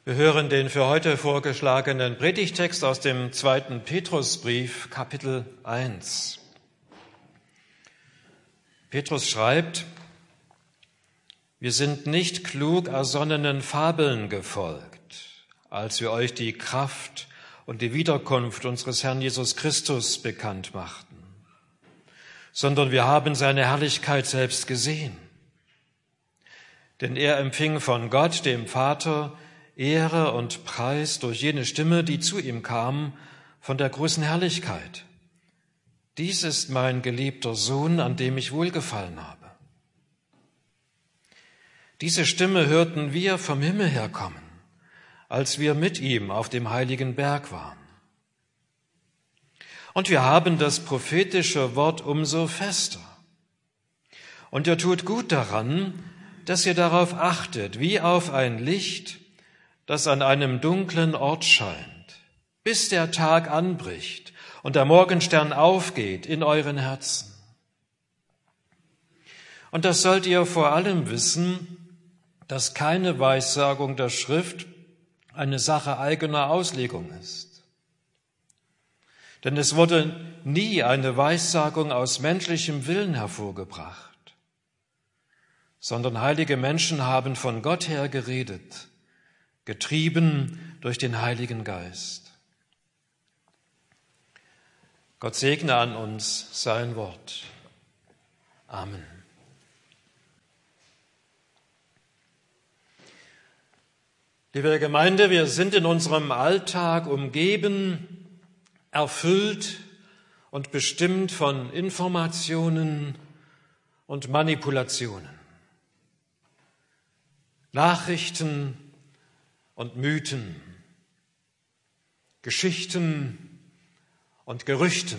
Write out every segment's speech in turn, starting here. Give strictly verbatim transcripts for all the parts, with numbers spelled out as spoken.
Wir hören den für heute vorgeschlagenen Predigttext aus dem zweiten Petrusbrief, Kapitel eins. Petrus schreibt: Wir sind nicht klug ersonnenen Fabeln gefolgt, als wir euch die Kraft und die Wiederkunft unseres Herrn Jesus Christus bekannt machten, sondern wir haben seine Herrlichkeit selbst gesehen. Denn er empfing von Gott, dem Vater, Ehre und Preis durch jene Stimme, die zu ihm kam, von der großen Herrlichkeit. Dies ist mein geliebter Sohn, an dem ich wohlgefallen habe. Diese Stimme hörten wir vom Himmel herkommen, als wir mit ihm auf dem heiligen Berg waren. Und wir haben das prophetische Wort umso fester. Und ihr tut gut daran, dass ihr darauf achtet, wie auf ein Licht, das an einem dunklen Ort scheint, bis der Tag anbricht und der Morgenstern aufgeht in euren Herzen. Und das sollt ihr vor allem wissen, dass keine Weissagung der Schrift eine Sache eigener Auslegung ist. Denn es wurde nie eine Weissagung aus menschlichem Willen hervorgebracht, sondern heilige Menschen haben von Gott her geredet, getrieben durch den Heiligen Geist. Gott segne an uns sein Wort. Amen. Liebe Gemeinde, wir sind in unserem Alltag umgeben, erfüllt und bestimmt von Informationen und Manipulationen, Nachrichten und Mythen, Geschichten und Gerüchten,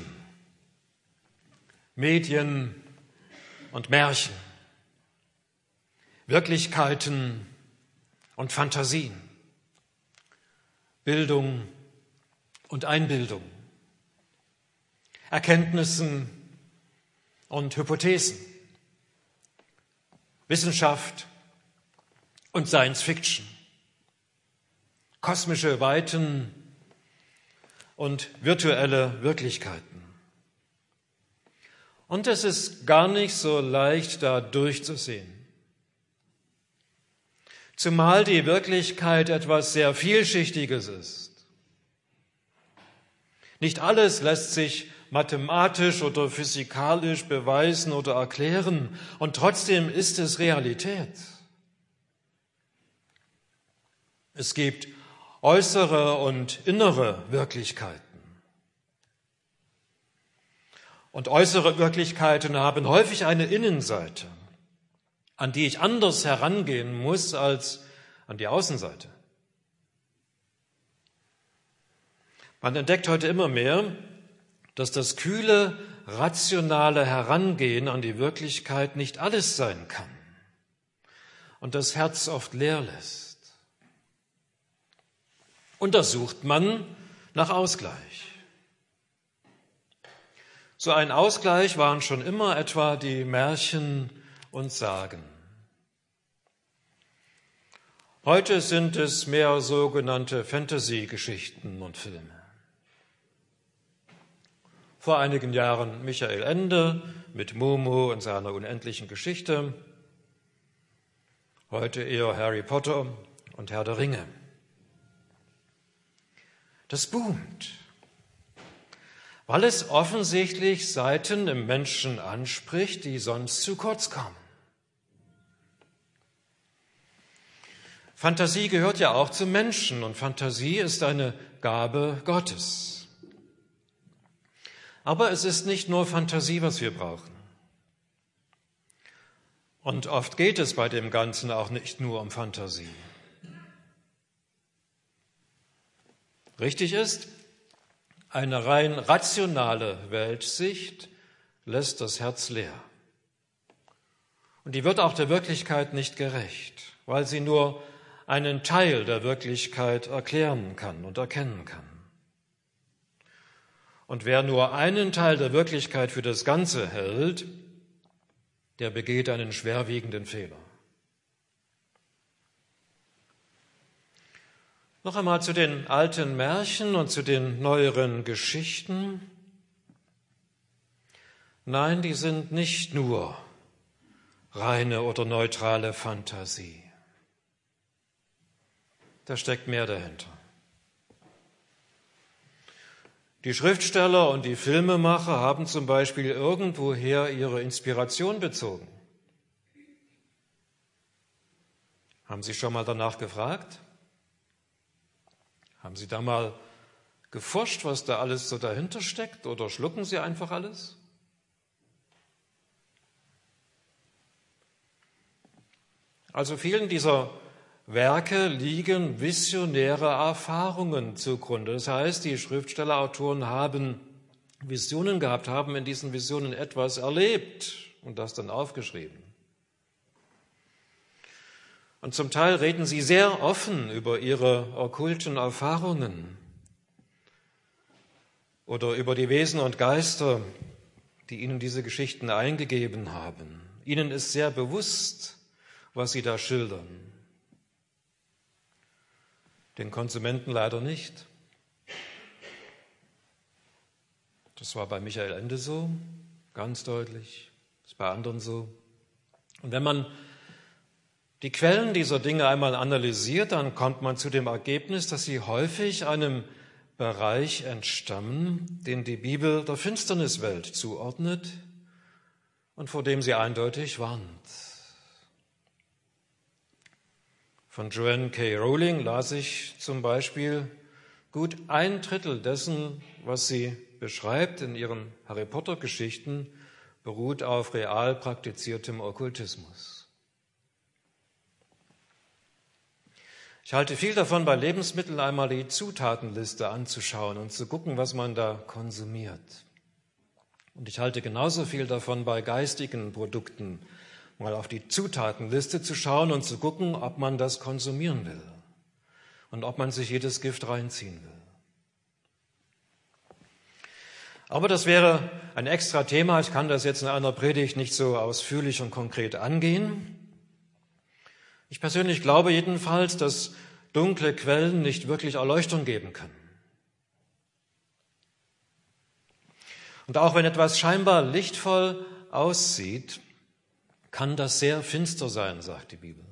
Medien und Märchen, Wirklichkeiten und Fantasien, Bildung und Einbildung, Erkenntnissen und Hypothesen, Wissenschaft und Science Fiction, kosmische Weiten und virtuelle Wirklichkeiten. Und es ist gar nicht so leicht, da durchzusehen. Zumal die Wirklichkeit etwas sehr Vielschichtiges ist. Nicht alles lässt sich mathematisch oder physikalisch beweisen oder erklären, und trotzdem ist es Realität. Es gibt äußere und innere Wirklichkeiten. Und äußere Wirklichkeiten haben häufig eine Innenseite, an die ich anders herangehen muss als an die Außenseite. Man entdeckt heute immer mehr, dass das kühle, rationale Herangehen an die Wirklichkeit nicht alles sein kann und das Herz oft leer lässt. Und da sucht man nach Ausgleich. So ein Ausgleich waren schon immer etwa die Märchen und Sagen. Heute sind es mehr sogenannte Fantasy-Geschichten und Filme. Vor einigen Jahren Michael Ende mit Momo und seiner unendlichen Geschichte. Heute eher Harry Potter und Herr der Ringe. Das boomt, weil es offensichtlich Seiten im Menschen anspricht, die sonst zu kurz kommen. Fantasie gehört ja auch zum Menschen, und Fantasie ist eine Gabe Gottes. Aber es ist nicht nur Fantasie, was wir brauchen. Und oft geht es bei dem Ganzen auch nicht nur um Fantasie. Richtig ist, eine rein rationale Weltsicht lässt das Herz leer. Und die wird auch der Wirklichkeit nicht gerecht, weil sie nur einen Teil der Wirklichkeit erklären kann und erkennen kann. Und wer nur einen Teil der Wirklichkeit für das Ganze hält, der begeht einen schwerwiegenden Fehler. Noch einmal zu den alten Märchen und zu den neueren Geschichten. Nein, die sind nicht nur reine oder neutrale Fantasie. Da steckt mehr dahinter. Die Schriftsteller und die Filmemacher haben zum Beispiel irgendwoher ihre Inspiration bezogen. Haben Sie schon mal danach gefragt? Haben Sie da mal geforscht, was da alles so dahinter steckt, oder schlucken Sie einfach alles? Also vielen dieser Werke liegen visionäre Erfahrungen zugrunde. Das heißt, die Schriftsteller, Autoren haben Visionen gehabt, haben in diesen Visionen etwas erlebt und das dann aufgeschrieben. Und zum Teil reden sie sehr offen über ihre okkulten Erfahrungen oder über die Wesen und Geister, die ihnen diese Geschichten eingegeben haben. Ihnen ist sehr bewusst, was sie da schildern. Den Konsumenten leider nicht. Das war bei Michael Ende so, ganz deutlich. Das ist bei anderen so. Und wenn man die Quellen dieser Dinge einmal analysiert, dann kommt man zu dem Ergebnis, dass sie häufig einem Bereich entstammen, den die Bibel der Finsterniswelt zuordnet und vor dem sie eindeutig warnt. Von Joanne K. Rowling las ich zum Beispiel, gut ein Drittel dessen, was sie beschreibt in ihren Harry Potter-Geschichten, beruht auf real praktiziertem Okkultismus. Ich halte viel davon, bei Lebensmitteln einmal die Zutatenliste anzuschauen und zu gucken, was man da konsumiert. Und ich halte genauso viel davon, bei geistigen Produkten mal auf die Zutatenliste zu schauen und zu gucken, ob man das konsumieren will und ob man sich jedes Gift reinziehen will. Aber das wäre ein extra Thema. Ich kann das jetzt in einer Predigt nicht so ausführlich und konkret angehen. Ich persönlich glaube jedenfalls, dass dunkle Quellen nicht wirklich Erleuchtung geben können. Und auch wenn etwas scheinbar lichtvoll aussieht, kann das sehr finster sein, sagt die Bibel.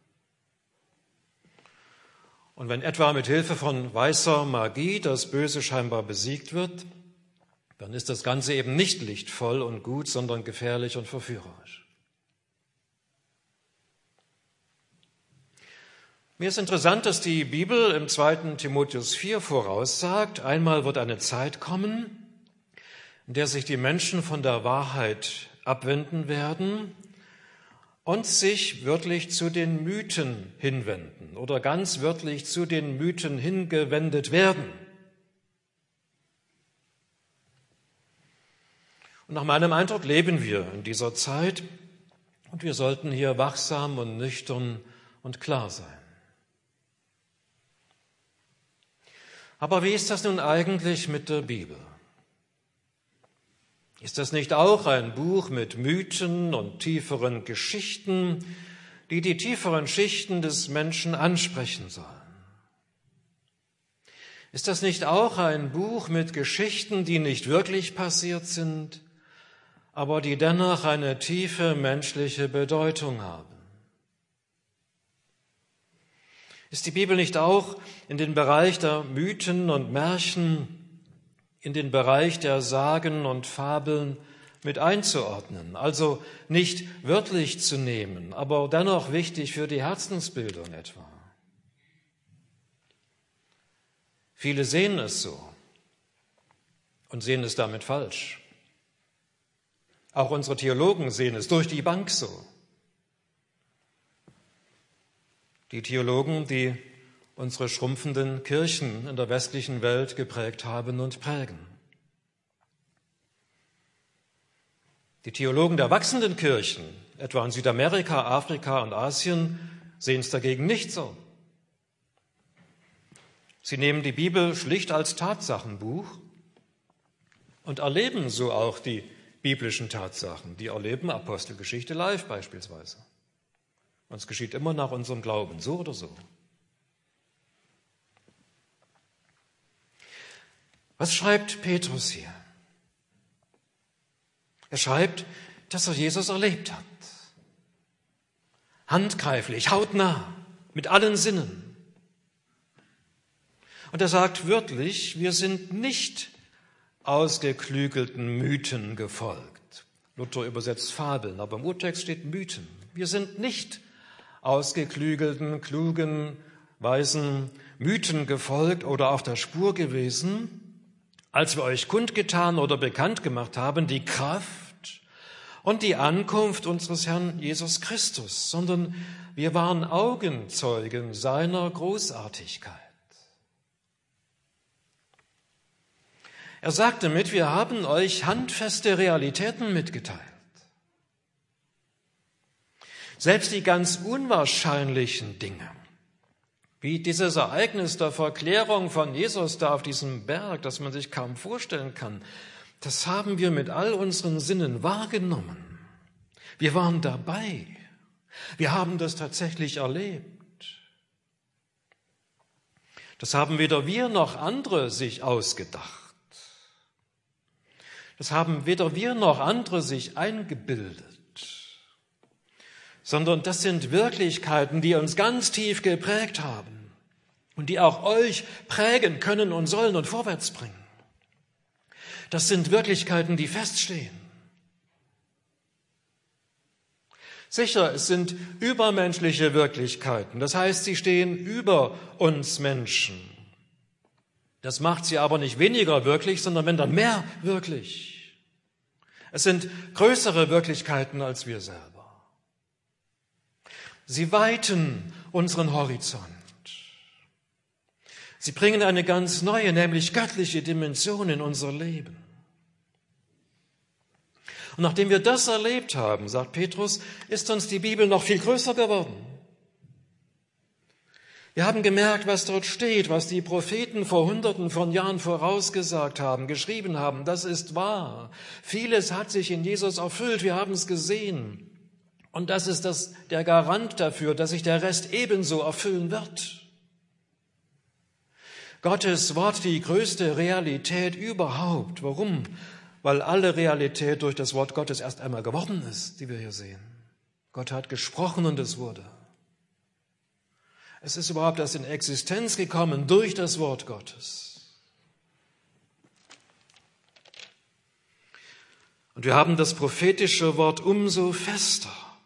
Und wenn etwa mit Hilfe von weißer Magie das Böse scheinbar besiegt wird, dann ist das Ganze eben nicht lichtvoll und gut, sondern gefährlich und verführerisch. Mir ist interessant, dass die Bibel im zweiten Timotheus vier voraussagt, einmal wird eine Zeit kommen, in der sich die Menschen von der Wahrheit abwenden werden und sich wörtlich zu den Mythen hinwenden oder ganz wörtlich zu den Mythen hingewendet werden. Und nach meinem Eindruck leben wir in dieser Zeit und wir sollten hier wachsam und nüchtern und klar sein. Aber wie ist das nun eigentlich mit der Bibel? Ist das nicht auch ein Buch mit Mythen und tieferen Geschichten, die die tieferen Schichten des Menschen ansprechen sollen? Ist das nicht auch ein Buch mit Geschichten, die nicht wirklich passiert sind, aber die dennoch eine tiefe menschliche Bedeutung haben? Ist die Bibel nicht auch in den Bereich der Mythen und Märchen, in den Bereich der Sagen und Fabeln mit einzuordnen, also nicht wörtlich zu nehmen, aber dennoch wichtig für die Herzensbildung etwa? Viele sehen es so und sehen es damit falsch. Auch unsere Theologen sehen es durch die Bank so. Die Theologen, die unsere schrumpfenden Kirchen in der westlichen Welt geprägt haben und prägen. Die Theologen der wachsenden Kirchen, etwa in Südamerika, Afrika und Asien, sehen es dagegen nicht so. Sie nehmen die Bibel schlicht als Tatsachenbuch und erleben so auch die biblischen Tatsachen. Die erleben Apostelgeschichte live beispielsweise. Und es geschieht immer nach unserem Glauben, so oder so. Was schreibt Petrus hier? Er schreibt, dass er Jesus erlebt hat. Handgreiflich, hautnah, mit allen Sinnen. Und er sagt wörtlich, wir sind nicht ausgeklügelten Mythen gefolgt. Luther übersetzt Fabeln, aber im Urtext steht Mythen. Wir sind nicht ausgeklügelten, klugen, weisen Mythen gefolgt oder auf der Spur gewesen, als wir euch kundgetan oder bekannt gemacht haben, die Kraft und die Ankunft unseres Herrn Jesus Christus, sondern wir waren Augenzeugen seiner Großartigkeit. Er sagt damit, wir haben euch handfeste Realitäten mitgeteilt. Selbst die ganz unwahrscheinlichen Dinge, wie dieses Ereignis der Verklärung von Jesus da auf diesem Berg, das man sich kaum vorstellen kann, das haben wir mit all unseren Sinnen wahrgenommen. Wir waren dabei. Wir haben das tatsächlich erlebt. Das haben weder wir noch andere sich ausgedacht. Das haben weder wir noch andere sich eingebildet, sondern das sind Wirklichkeiten, die uns ganz tief geprägt haben und die auch euch prägen können und sollen und vorwärts bringen. Das sind Wirklichkeiten, die feststehen. Sicher, es sind übermenschliche Wirklichkeiten, das heißt, sie stehen über uns Menschen. Das macht sie aber nicht weniger wirklich, sondern wenn dann mehr wirklich. Es sind größere Wirklichkeiten als wir selber. Sie weiten unseren Horizont. Sie bringen eine ganz neue, nämlich göttliche Dimension in unser Leben. Und nachdem wir das erlebt haben, sagt Petrus, ist uns die Bibel noch viel größer geworden. Wir haben gemerkt, was dort steht, was die Propheten vor Hunderten von Jahren vorausgesagt haben, geschrieben haben. Das ist wahr. Vieles hat sich in Jesus erfüllt. Wir haben es gesehen. Und das ist das, der Garant dafür, dass sich der Rest ebenso erfüllen wird. Gottes Wort, die größte Realität überhaupt. Warum? Weil alle Realität durch das Wort Gottes erst einmal geworden ist, die wir hier sehen. Gott hat gesprochen und es wurde. Es ist überhaupt erst in Existenz gekommen durch das Wort Gottes. Und wir haben das prophetische Wort umso fester.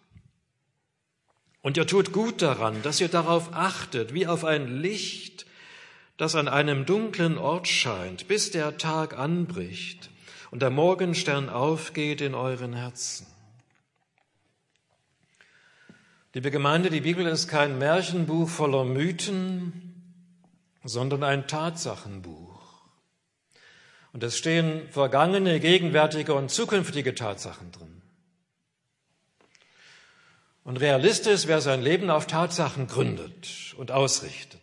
Und ihr tut gut daran, dass ihr darauf achtet, wie auf ein Licht, das an einem dunklen Ort scheint, bis der Tag anbricht und der Morgenstern aufgeht in euren Herzen. Liebe Gemeinde, die Bibel ist kein Märchenbuch voller Mythen, sondern ein Tatsachenbuch. Und es stehen vergangene, gegenwärtige und zukünftige Tatsachen drin. Und Realist ist, wer sein Leben auf Tatsachen gründet und ausrichtet.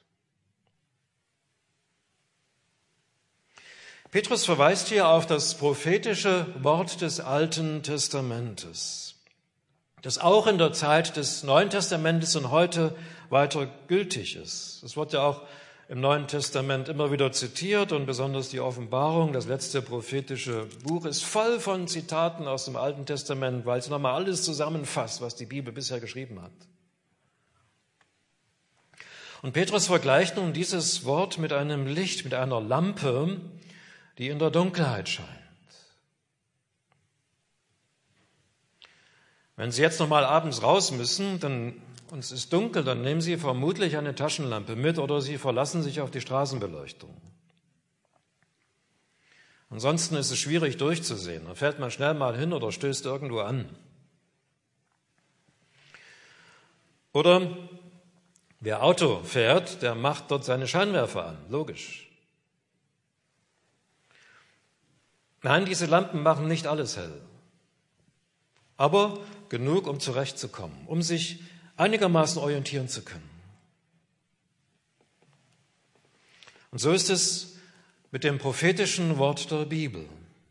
Petrus verweist hier auf das prophetische Wort des Alten Testamentes, das auch in der Zeit des Neuen Testamentes und heute weiter gültig ist. Das wird ja auch im Neuen Testament immer wieder zitiert und besonders die Offenbarung, das letzte prophetische Buch, ist voll von Zitaten aus dem Alten Testament, weil es nochmal alles zusammenfasst, was die Bibel bisher geschrieben hat. Und Petrus vergleicht nun dieses Wort mit einem Licht, mit einer Lampe, die in der Dunkelheit scheint. Wenn Sie jetzt nochmal abends raus müssen, dann, und es ist dunkel, dann nehmen Sie vermutlich eine Taschenlampe mit oder Sie verlassen sich auf die Straßenbeleuchtung. Ansonsten ist es schwierig durchzusehen. Da fährt man schnell mal hin oder stößt irgendwo an. Oder wer Auto fährt, der macht dort seine Scheinwerfer an, logisch. Nein, diese Lampen machen nicht alles hell. Aber genug, um zurechtzukommen, um sich einigermaßen orientieren zu können. Und so ist es mit dem prophetischen Wort der Bibel.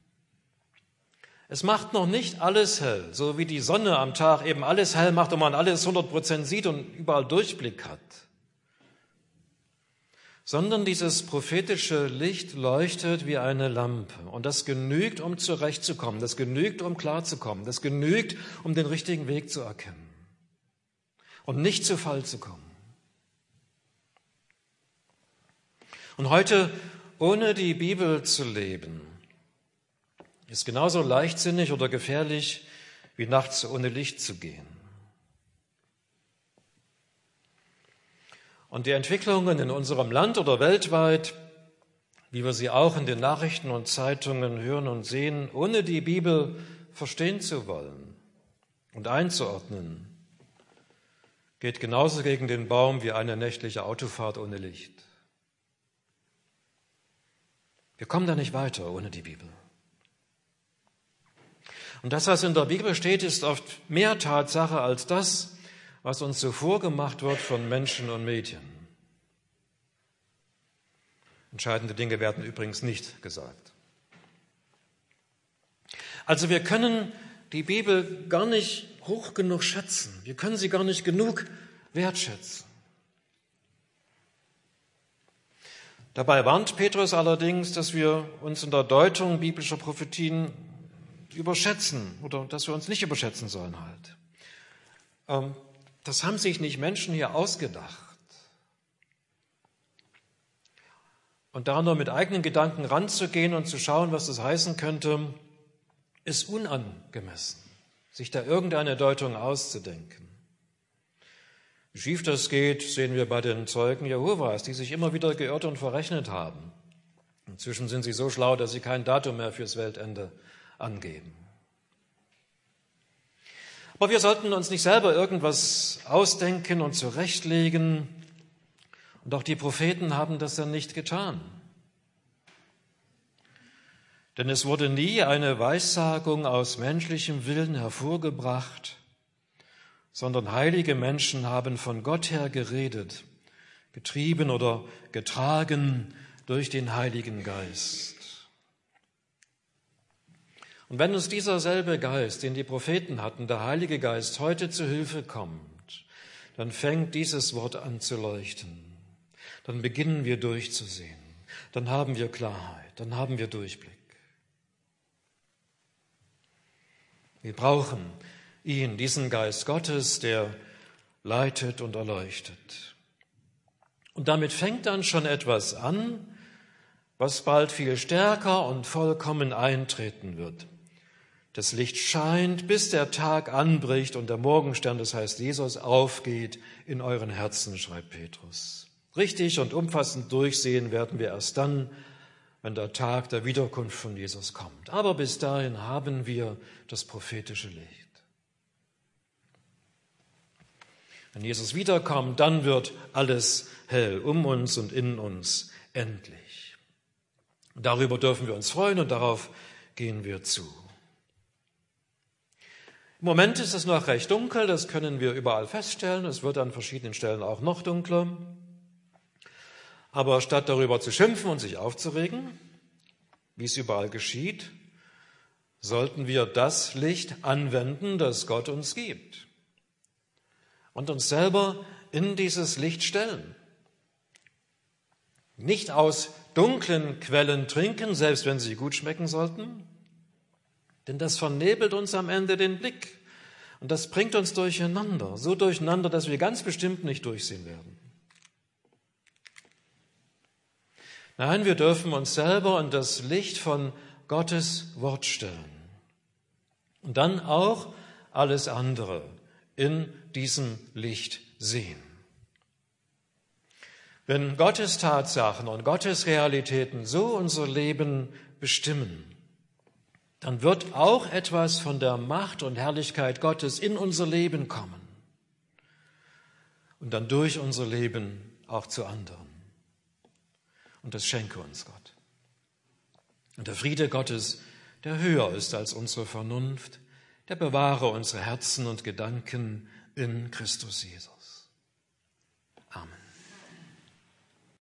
Es macht noch nicht alles hell, so wie die Sonne am Tag eben alles hell macht und man alles hundert Prozent sieht und überall Durchblick hat. sondern dieses prophetische Licht leuchtet wie eine Lampe. Und das genügt, um zurechtzukommen, das genügt, um klarzukommen, das genügt, um den richtigen Weg zu erkennen und nicht zu Fall zu kommen. Und heute ohne die Bibel zu leben, ist genauso leichtsinnig oder gefährlich, wie nachts ohne Licht zu gehen. Und die Entwicklungen in unserem Land oder weltweit, wie wir sie auch in den Nachrichten und Zeitungen hören und sehen, ohne die Bibel verstehen zu wollen und einzuordnen, geht genauso gegen den Baum wie eine nächtliche Autofahrt ohne Licht. Wir kommen da nicht weiter ohne die Bibel. Und das, was in der Bibel steht, ist oft mehr Tatsache als das, was uns so vorgemacht wird von Menschen und Medien. Entscheidende Dinge werden übrigens nicht gesagt. Also wir können die Bibel gar nicht hoch genug schätzen. Wir können sie gar nicht genug wertschätzen. Dabei warnt Petrus allerdings, dass wir uns in der Deutung biblischer Prophetien überschätzen oder dass wir uns nicht überschätzen sollen halt. Das haben sich nicht Menschen hier ausgedacht. Und da nur mit eigenen Gedanken ranzugehen und zu schauen, was das heißen könnte, ist unangemessen, sich da irgendeine Deutung auszudenken. Wie schief das geht, sehen wir bei den Zeugen Jehovas, die sich immer wieder geirrt und verrechnet haben. Inzwischen sind sie so schlau, dass sie kein Datum mehr fürs Weltende angeben. Aber wir sollten uns nicht selber irgendwas ausdenken und zurechtlegen. Und auch die Propheten haben das ja nicht getan. Denn es wurde nie eine Weissagung aus menschlichem Willen hervorgebracht, sondern heilige Menschen haben von Gott her geredet, getrieben oder getragen durch den Heiligen Geist. Und wenn uns dieser selbe Geist, den die Propheten hatten, der Heilige Geist, heute zu Hilfe kommt, dann fängt dieses Wort an zu leuchten. Dann beginnen wir durchzusehen. Dann haben wir Klarheit. Dann haben wir Durchblick. Wir brauchen ihn, diesen Geist Gottes, der leitet und erleuchtet. Und damit fängt dann schon etwas an, was bald viel stärker und vollkommen eintreten wird. Das Licht scheint, bis der Tag anbricht und der Morgenstern, das heißt Jesus, aufgeht in euren Herzen, schreibt Petrus. Richtig und umfassend durchsehen werden wir erst dann, wenn der Tag der Wiederkunft von Jesus kommt. Aber bis dahin haben wir das prophetische Licht. Wenn Jesus wiederkommt, dann wird alles hell um uns und in uns endlich. Und darüber dürfen wir uns freuen und darauf gehen wir zu. Im Moment ist es noch recht dunkel, das können wir überall feststellen. Es wird an verschiedenen Stellen auch noch dunkler. Aber statt darüber zu schimpfen und sich aufzuregen, wie es überall geschieht, sollten wir das Licht anwenden, das Gott uns gibt. Und uns selber in dieses Licht stellen. Nicht aus dunklen Quellen trinken, selbst wenn sie gut schmecken sollten, denn das vernebelt uns am Ende den Blick. Und das bringt uns durcheinander, so durcheinander, dass wir ganz bestimmt nicht durchsehen werden. Nein, wir dürfen uns selber in das Licht von Gottes Wort stellen. Und dann auch alles andere in diesem Licht sehen. Wenn Gottes Tatsachen und Gottes Realitäten so unser Leben bestimmen, dann wird auch etwas von der Macht und Herrlichkeit Gottes in unser Leben kommen und dann durch unser Leben auch zu anderen. Und das schenke uns Gott. Und der Friede Gottes, der höher ist als unsere Vernunft, der bewahre unsere Herzen und Gedanken in Christus Jesus.